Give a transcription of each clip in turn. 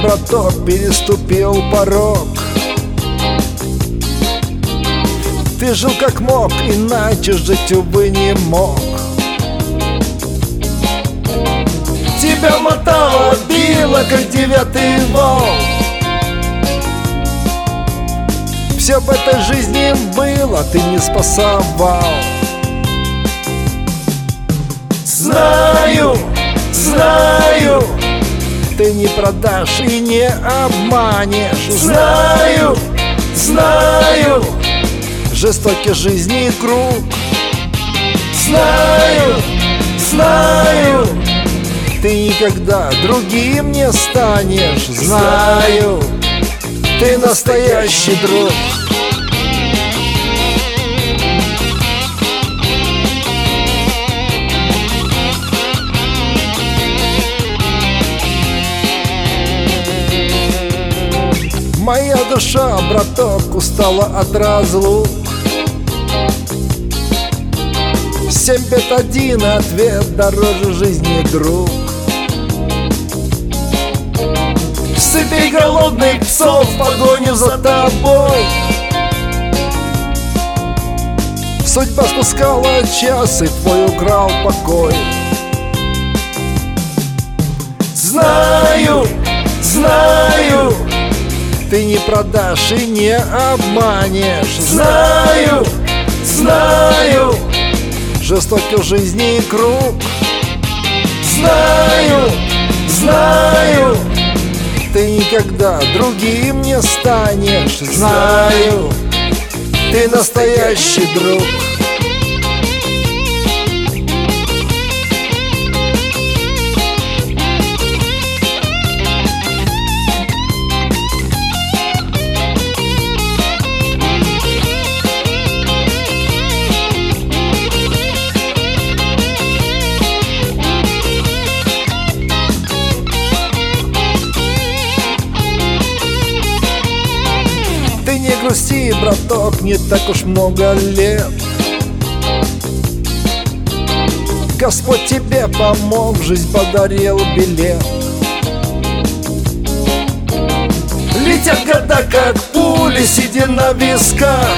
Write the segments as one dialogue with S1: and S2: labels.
S1: браток, переступил порог. Ты жил как мог, иначе жить, увы, не мог. Тебя мотало, било, как девятый вол. Все в этой жизни было, ты не спасовал. Знаю, знаю, ты не продашь и не обманешь. Знаю, знаю, жестокий жизни круг. Знаю, знаю, ты никогда другим не станешь. Знаю, ты настоящий друг. Моя душа, браток, устала от разлук. 7 бед, 1 ответ, дороже жизни, друг. Сыпей голодных псов в погоню за тобой. Судьба спускала час, и твой украл покой. Знаю, знаю, ты не продашь и не обманешь. Знаю, знаю, жестокий в жизни круг. Знаю, знаю, ты никогда другим не станешь. Знаю, ты настоящий друг. Ты не грусти, браток, не так уж много лет. Господь тебе помог, жизнь подарил билет. Летят года, как пули, сидя на висках.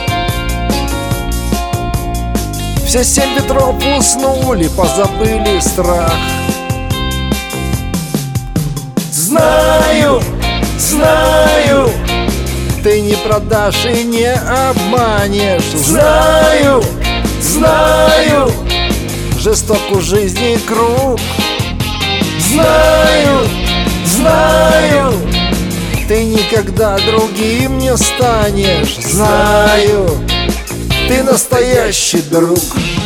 S1: Все 7 ветров уснули, позабыли страх. Знаю, знаю, ты не продашь и не обманешь. Знаю, знаю, жесток у жизни круг. Знаю, знаю, ты никогда другим не станешь. Знаю, ты настоящий друг.